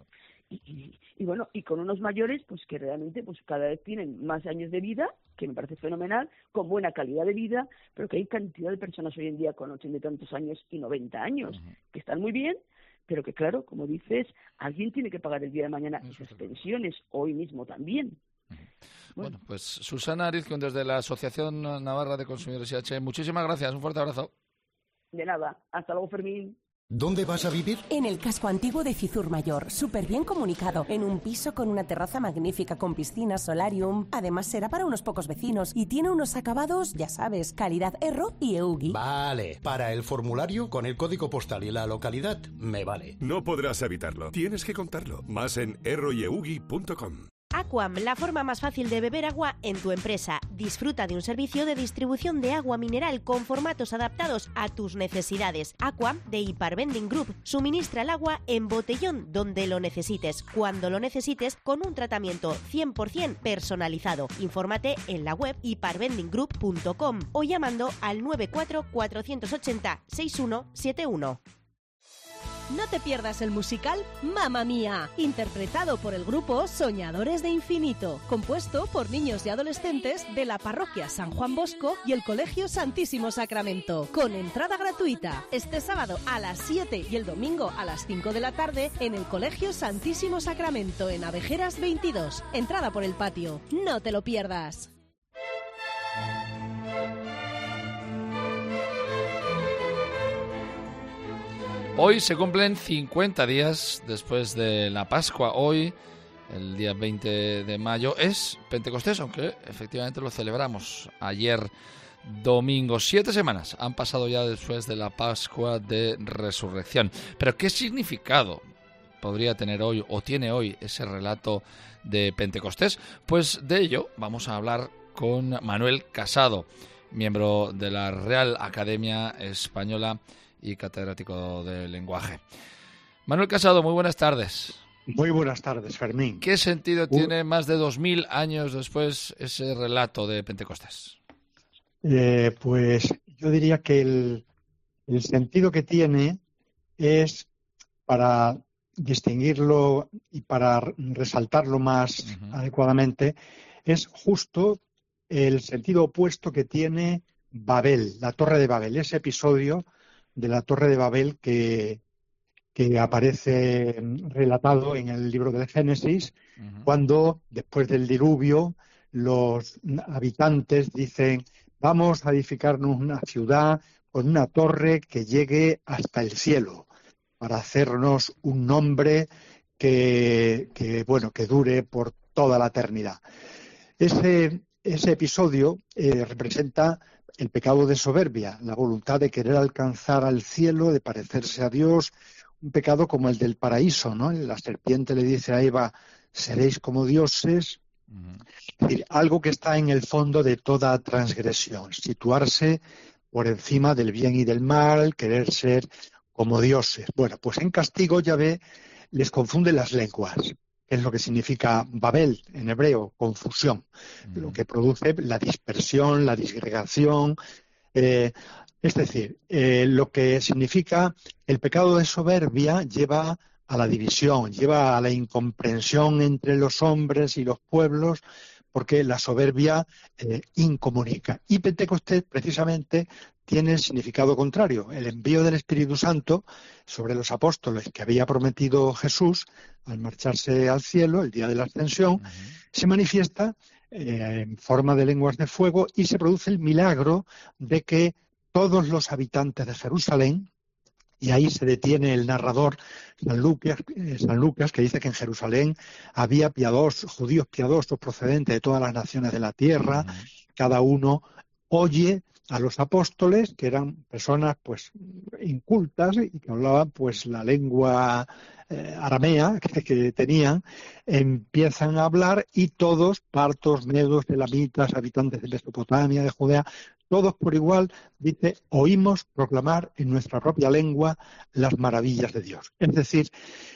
S21: Y bueno, y con unos mayores pues que realmente pues cada vez tienen más años de vida, que me parece fenomenal, con buena calidad de vida, pero que hay cantidad de personas hoy en día con 80 y tantos años y 90 años, que están muy bien, pero que claro, como dices, alguien tiene que pagar el día de mañana esas pensiones, hoy mismo también.
S3: Bueno, pues Susana Arizcún, desde la Asociación Navarra de Consumidores IH, muchísimas gracias, un fuerte abrazo.
S21: De nada, hasta luego, Fermín.
S4: ¿Dónde vas a vivir?
S22: En el casco antiguo de Cizur Mayor, súper bien comunicado, en un piso con una terraza magnífica con piscina, solarium. Además será para unos pocos vecinos y tiene unos acabados, ya sabes, calidad Erro y EUGI.
S4: Vale, para el formulario con el código postal y la localidad, me vale.
S23: No podrás evitarlo, tienes que contarlo. Más en erroyeugui.com.
S24: Aquam, la forma más fácil de beber agua en tu empresa. Disfruta de un servicio de distribución de agua mineral con formatos adaptados a tus necesidades. Aquam, de Ipar Vending Group, suministra el agua en botellón donde lo necesites, cuando lo necesites, con un tratamiento 100% personalizado. Infórmate en la web iparvendinggroup.com o llamando al 94 480 6171.
S25: No te pierdas el musical Mamma Mía, interpretado por el grupo Soñadores de Infinito, compuesto por niños y adolescentes de la parroquia San Juan Bosco y el Colegio Santísimo Sacramento, con entrada gratuita, este sábado a las 7 y el domingo a las 5 de la tarde en el Colegio Santísimo Sacramento en Avejeras 22, entrada por el patio. No te lo pierdas.
S3: Hoy se cumplen 50 días después de la Pascua. Hoy, el día 20 de mayo, es Pentecostés, aunque efectivamente lo celebramos ayer domingo. 7 semanas han pasado ya después de la Pascua de Resurrección. Pero ¿qué significado podría tener hoy o tiene hoy ese relato de Pentecostés? Pues de ello vamos a hablar con Manuel Casado, miembro de la Real Academia Española y catedrático de lenguaje. Manuel Casado, muy buenas tardes.
S26: Muy buenas tardes, Fermín.
S3: ¿Qué sentido tiene más de 2000 años después ese relato de Pentecostés?
S26: Pues yo diría que el sentido que tiene es, para distinguirlo y para resaltarlo más adecuadamente, es justo el sentido opuesto que tiene Babel, la Torre de Babel, ese episodio de la Torre de Babel que aparece relatado en el libro del Génesis, cuando después del diluvio los habitantes dicen: vamos a edificarnos una ciudad con una torre que llegue hasta el cielo para hacernos un nombre que dure por toda la eternidad. Ese episodio representa el pecado de soberbia, la voluntad de querer alcanzar al cielo, de parecerse a Dios, un pecado como el del paraíso, ¿no? La serpiente le dice a Eva: seréis como dioses. Es decir, algo que está en el fondo de toda transgresión, situarse por encima del bien y del mal, querer ser como dioses. Bueno, pues en castigo Yahvé les confunde las lenguas que es lo que significa Babel en hebreo, confusión, lo que produce la dispersión, la disgregación. Es decir, lo que significa el pecado de soberbia lleva a la división, lleva a la incomprensión entre los hombres y los pueblos, porque la soberbia incomunica. Y Pentecostés, precisamente, tiene el significado contrario. El envío del Espíritu Santo sobre los apóstoles que había prometido Jesús al marcharse al cielo, el día de la ascensión, se manifiesta en forma de lenguas de fuego y se produce el milagro de que todos los habitantes de Jerusalén, y ahí se detiene el narrador San Lucas, que dice que en Jerusalén había judíos piadosos procedentes de todas las naciones de la tierra, cada uno oye a los apóstoles, que eran personas pues incultas y que hablaban pues la lengua aramea que tenían, empiezan a hablar y todos, partos, medos, elamitas, habitantes de Mesopotamia, de Judea, todos por igual, dice, oímos proclamar en nuestra propia lengua las maravillas de Dios. Es decir,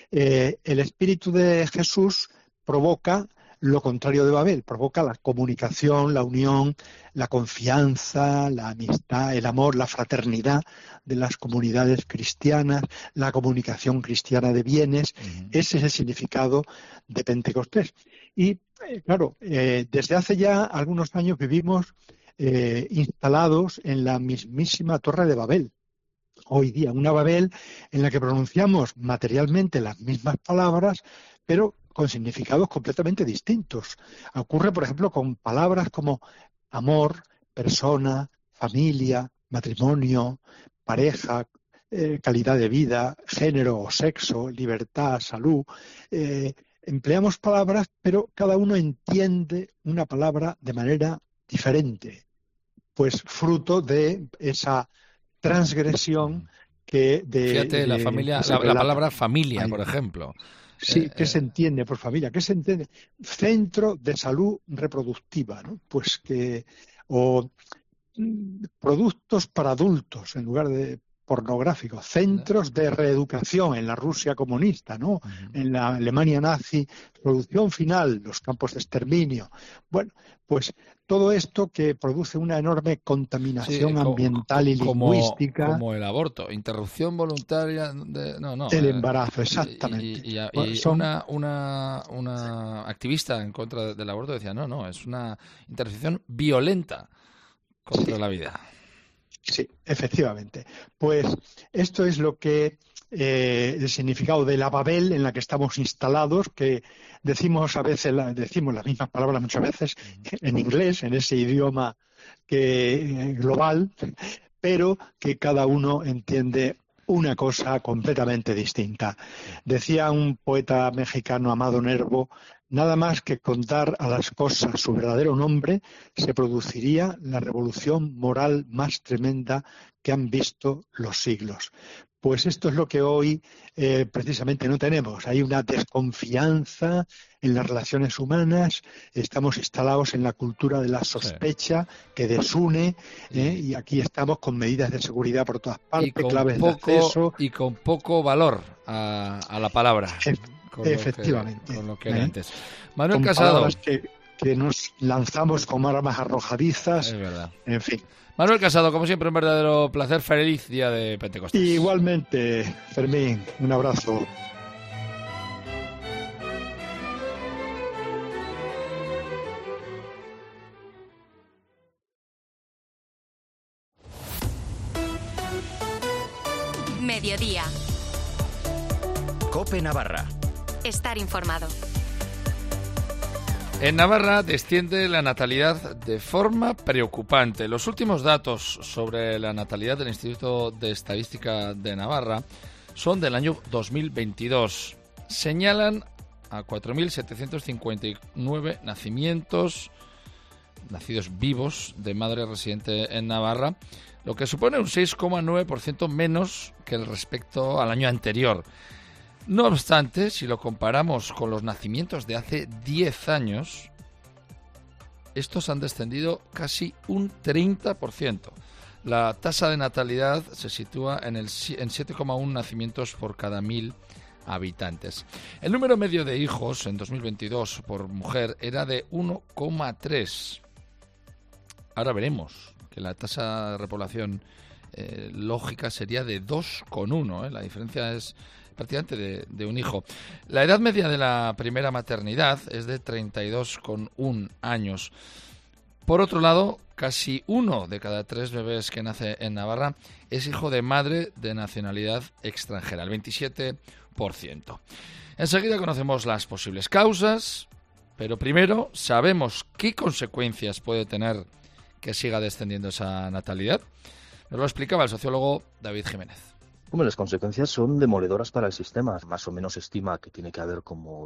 S26: el Espíritu de Jesús provoca lo contrario de Babel, provoca la comunicación, la unión, la confianza, la amistad, el amor, la fraternidad de las comunidades cristianas, la comunicación cristiana de bienes. Ese es el significado de Pentecostés. Y claro, desde hace ya algunos años vivimos instalados en la mismísima Torre de Babel. Hoy día, una Babel en la que pronunciamos materialmente las mismas palabras, pero con significados completamente distintos. Ocurre, por ejemplo, con palabras como amor, persona, familia, matrimonio, pareja, calidad de vida, género o sexo, libertad, salud. Empleamos palabras, pero cada uno entiende una palabra de manera diferente, pues fruto de esa transgresión que
S3: Fíjate, la palabra familia, por ejemplo.
S26: Sí, ¿qué se entiende por familia? ¿Qué se entiende? Centro de salud reproductiva, ¿no? Pues o productos para adultos en lugar de pornográficos, centros de reeducación en la Rusia comunista, ¿no? En la Alemania nazi, producción final, los campos de exterminio. Bueno, pues todo esto que produce una enorme contaminación ambiental y lingüística.
S3: Como el aborto, interrupción voluntaria
S26: del embarazo, exactamente.
S3: Y una activista en contra del aborto decía, no, es una interrupción violenta contra la vida.
S26: Sí, efectivamente. Pues esto es lo que el significado de la Babel en la que estamos instalados, que decimos a veces decimos las mismas palabras muchas veces en inglés, en ese idioma global, pero que cada uno entiende una cosa completamente distinta. Decía un poeta mexicano, Amado Nervo, nada más que contar a las cosas su verdadero nombre, se produciría la revolución moral más tremenda que han visto los siglos. Pues esto es lo que hoy precisamente no tenemos. Hay una desconfianza en las relaciones humanas, estamos instalados en la cultura de la sospecha que desune, y aquí estamos con medidas de seguridad por todas partes, claves de acceso.
S3: Y con poco valor a la palabra.
S26: Efectivamente.
S3: Con lo que era antes. Manuel Casado.
S26: Que nos lanzamos como armas arrojadizas.
S3: Es verdad.
S26: En fin.
S3: Manuel Casado, como siempre, un verdadero placer. Feliz día de Pentecostés.
S26: Igualmente, Fermín. Un abrazo.
S1: Mediodía.
S5: COPE Navarra.
S1: Estar informado.
S3: En Navarra desciende la natalidad de forma preocupante. Los últimos datos sobre la natalidad del Instituto de Estadística de Navarra son del año 2022. Señalan a 4.759 nacidos vivos de madre residente en Navarra, lo que supone un 6,9% menos que el respecto al año anterior. No obstante, si lo comparamos con los nacimientos de hace 10 años, estos han descendido casi un 30%. La tasa de natalidad se sitúa en 7,1 nacimientos por cada 1.000 habitantes. El número medio de hijos en 2022 por mujer era de 1,3. Ahora veremos que la tasa de repoblación lógica sería de 2,1. La diferencia es prácticamente de un hijo. La edad media de la primera maternidad es de 32,1 años. Por otro lado, casi 1 de cada 3 bebés que nace en Navarra es hijo de madre de nacionalidad extranjera, el 27%. Enseguida conocemos las posibles causas, pero primero sabemos qué consecuencias puede tener que siga descendiendo esa natalidad. Nos lo explicaba el sociólogo David Jiménez.
S5: Hombre, las consecuencias son demoledoras para el sistema. Más o menos se estima que tiene que haber como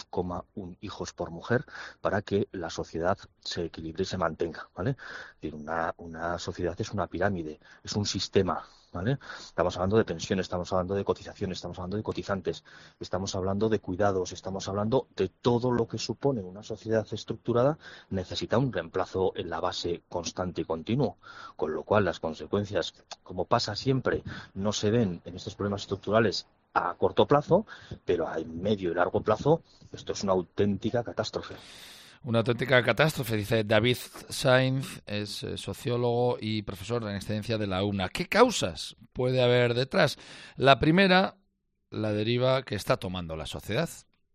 S5: 2,1 hijos por mujer para que la sociedad se equilibre y se mantenga, ¿vale? Es decir, una sociedad es una pirámide, es un sistema, ¿vale? Estamos hablando de pensiones, estamos hablando de cotizaciones, estamos hablando de cotizantes, estamos hablando de cuidados, estamos hablando de todo lo que supone una sociedad estructurada. Necesita un reemplazo en la base constante y continuo, con lo cual las consecuencias, como pasa siempre, no se ven en estos problemas estructurales a corto plazo, pero a medio y largo plazo esto es una auténtica catástrofe.
S3: Una auténtica catástrofe, dice David Sainz, es sociólogo y profesor en excedencia de la UNA. ¿Qué causas puede haber detrás? La primera, la deriva que está tomando la sociedad.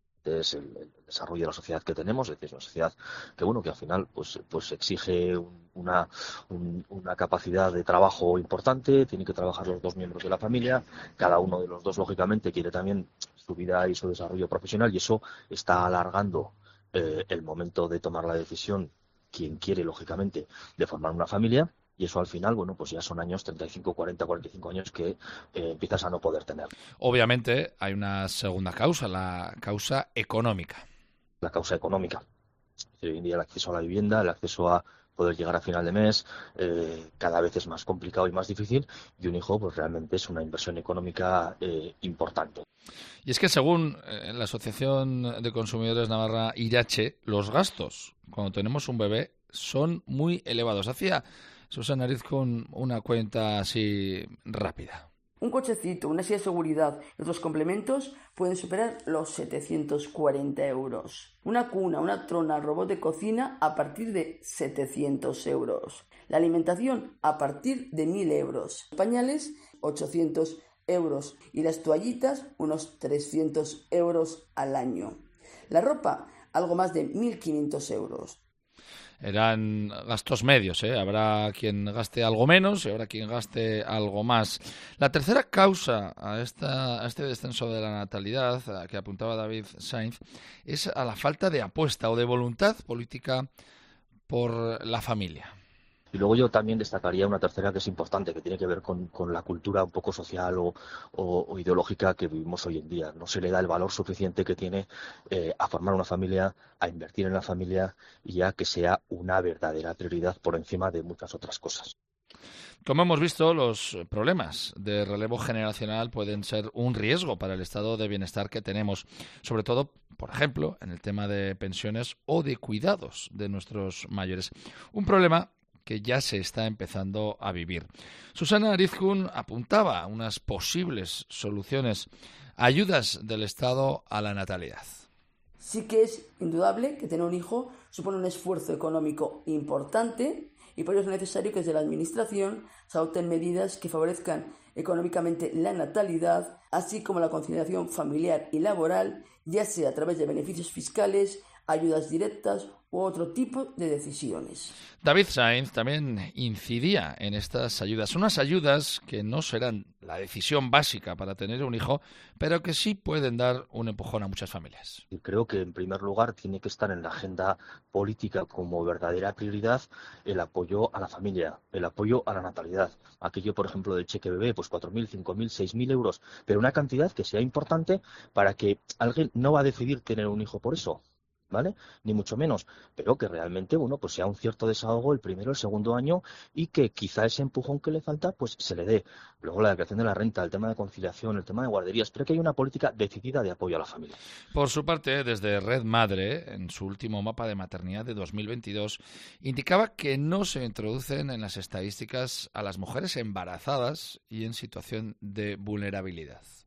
S5: Es el desarrollo de la sociedad que tenemos, es decir, una sociedad que al final pues exige una capacidad de trabajo importante, tienen que trabajar los dos miembros de la familia, cada uno de los dos lógicamente quiere también su vida y su desarrollo profesional, y eso está alargando el momento de tomar la decisión, quien quiere lógicamente, de formar una familia. Y eso al final, pues ya son años, 35, 40, 45 años que empiezas a no poder tener.
S3: Obviamente hay una segunda causa, la causa económica.
S5: La causa económica. Hoy en día el acceso a la vivienda, el acceso a poder llegar a final de mes, cada vez es más complicado y más difícil, y un hijo pues realmente es una inversión económica importante.
S3: Y es que según la Asociación de Consumidores Navarra, Irache, los gastos cuando tenemos un bebé son muy elevados. Hacía Susana Nariz con una cuenta así rápida.
S21: Un cochecito, una silla de seguridad y otros complementos pueden superar los 740 euros. Una cuna, una trona, robot de cocina a partir de 700 euros. La alimentación a partir de 1.000 euros. Pañales, 800 euros. Y las toallitas, unos 300 euros al año. La ropa, algo más de 1.500 euros.
S3: Eran gastos medios, ¿eh? Habrá quien gaste algo menos y habrá quien gaste algo más. La tercera causa a este descenso de la natalidad que apuntaba David Sainz es a la falta de apuesta o de voluntad política por la familia.
S5: Y luego yo también destacaría una tercera que es importante, que tiene que ver con la cultura un poco social o ideológica que vivimos hoy en día. No se le da el valor suficiente que tiene a formar una familia, a invertir en la familia y a que sea una verdadera prioridad por encima de muchas otras cosas.
S3: Como hemos visto, los problemas de relevo generacional pueden ser un riesgo para el estado de bienestar que tenemos, sobre todo, por ejemplo, en el tema de pensiones o de cuidados de nuestros mayores. Un problema que ya se está empezando a vivir. Susana Arizkun apuntaba a unas posibles soluciones, ayudas del Estado a la natalidad.
S21: Sí que es indudable que tener un hijo supone un esfuerzo económico importante y por ello es necesario que desde la Administración se adopten medidas que favorezcan económicamente la natalidad, así como la conciliación familiar y laboral, ya sea a través de beneficios fiscales, ayudas directas u otro tipo de decisiones.
S3: David Sainz también incidía en estas ayudas, unas ayudas que no serán la decisión básica para tener un hijo, pero que sí pueden dar un empujón a muchas familias.
S5: Y creo que en primer lugar tiene que estar en la agenda política como verdadera prioridad el apoyo a la familia, el apoyo a la natalidad. Aquello, por ejemplo, del cheque bebé, pues 4.000, 5.000, 6.000 euros, pero una cantidad que sea importante para que alguien no va a decidir tener un hijo por eso, ¿vale? Ni mucho menos, pero que realmente, pues sea un cierto desahogo el primero, el segundo año y que quizá ese empujón que le falta, pues se le dé. Luego la declaración de la renta, el tema de conciliación, el tema de guarderías, pero que hay una política decidida de apoyo a la familia.
S3: Por su parte, desde Red Madre, en su último mapa de maternidad de 2022, indicaba que no se introducen en las estadísticas a las mujeres embarazadas y en situación de vulnerabilidad.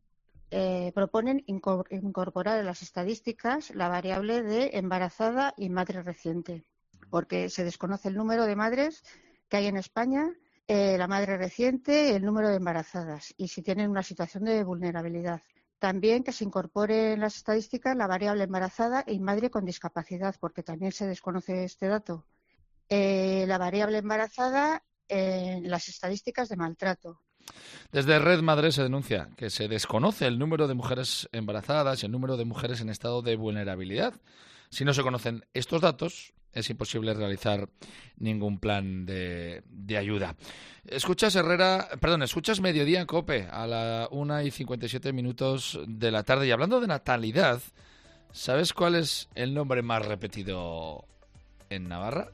S7: proponen incorporar en las estadísticas la variable de embarazada y madre reciente, porque se desconoce el número de madres que hay en España, la madre reciente, el número de embarazadas y si tienen una situación de vulnerabilidad. También que se incorpore en las estadísticas la variable embarazada y madre con discapacidad, porque también se desconoce este dato. La variable embarazada en las estadísticas de maltrato.
S3: Desde Red Madre se denuncia que se desconoce el número de mujeres embarazadas y el número de mujeres en estado de vulnerabilidad. Si no se conocen estos datos, es imposible realizar ningún plan de ayuda. Escuchas Mediodía en COPE a la 1:57 de la tarde. Y hablando de natalidad, ¿sabes cuál es el nombre más repetido en Navarra?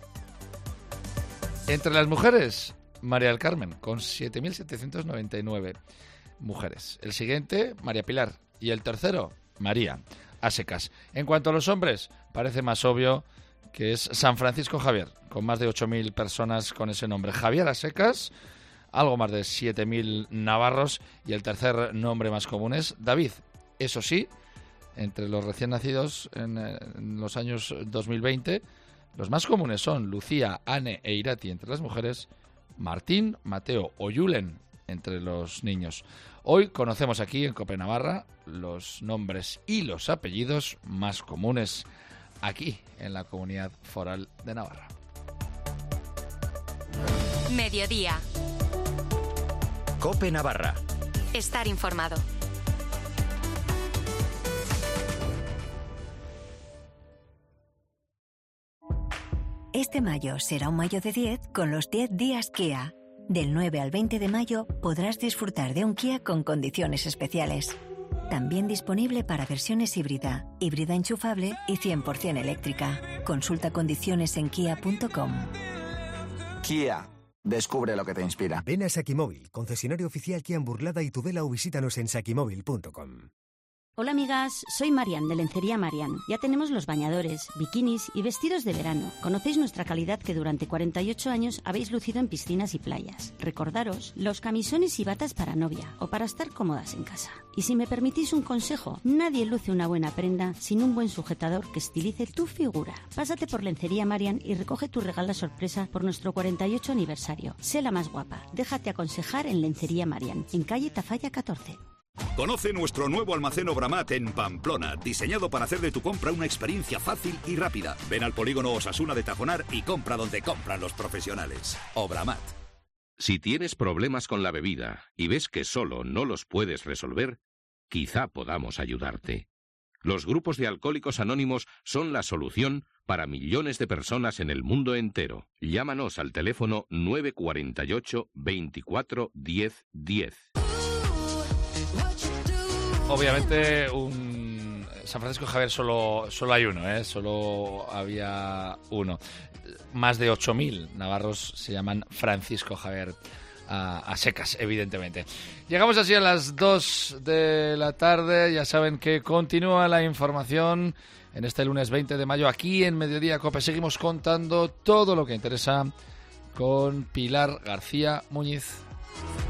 S3: Entre las mujeres, María del Carmen, con 7.799 mujeres. El siguiente, María Pilar. Y el tercero, María, a secas. En cuanto a los hombres, parece más obvio que es San Francisco Javier, con más de 8.000 personas con ese nombre. Javier a secas, algo más de 7.000 navarros. Y el tercer nombre más común es David. Eso sí, entre los recién nacidos en los años 2020... los más comunes son Lucía, Anne e Irati entre las mujeres, Martín, Mateo o Julen entre los niños. Hoy conocemos aquí en COPE Navarra los nombres y los apellidos más comunes aquí en la Comunidad Foral de Navarra.
S1: Mediodía.
S8: COPE Navarra.
S1: Estar informado.
S9: Este mayo será un mayo de 10 con los 10 días Kia. Del 9 al 20 de mayo podrás disfrutar de un Kia con condiciones especiales. También disponible para versiones híbrida enchufable y 100% eléctrica. Consulta condiciones en kia.com.
S10: Kia. Descubre lo que te inspira.
S11: Ven a Sakimóvil, concesionario oficial Kia en Burlada y Tudela, o visítanos en sakimóvil.com.
S13: Hola amigas, soy Marian de Lencería Marian. Ya tenemos los bañadores, bikinis y vestidos de verano. Conocéis nuestra calidad que durante 48 años habéis lucido en piscinas y playas. Recordaros los camisones y batas para novia o para estar cómodas en casa. Y si me permitís un consejo, nadie luce una buena prenda sin un buen sujetador que estilice tu figura. Pásate por Lencería Marian y recoge tu regalo sorpresa por nuestro 48 aniversario. Sé la más guapa. Déjate aconsejar en Lencería Marian, en calle Tafalla 14.
S27: Conoce nuestro nuevo almacén Obramat en Pamplona, diseñado para hacer de tu compra una experiencia fácil y rápida. Ven al polígono Osasuna de Tajonar y compra donde compran los profesionales. Obramat.
S28: Si tienes problemas con la bebida y ves que solo no los puedes resolver, quizá podamos ayudarte. Los grupos de alcohólicos anónimos son la solución para millones de personas en el mundo entero. Llámanos al teléfono 948 24 10 10.
S3: Obviamente un San Francisco Javier solo hay uno, solo había uno. Más de 8.000 navarros se llaman Francisco Javier a secas, evidentemente. Llegamos así a las 2 de la tarde. Ya saben que continúa la información en este lunes 20 de mayo aquí en Mediodía COPE. Seguimos contando todo lo que interesa con Pilar García Muñiz.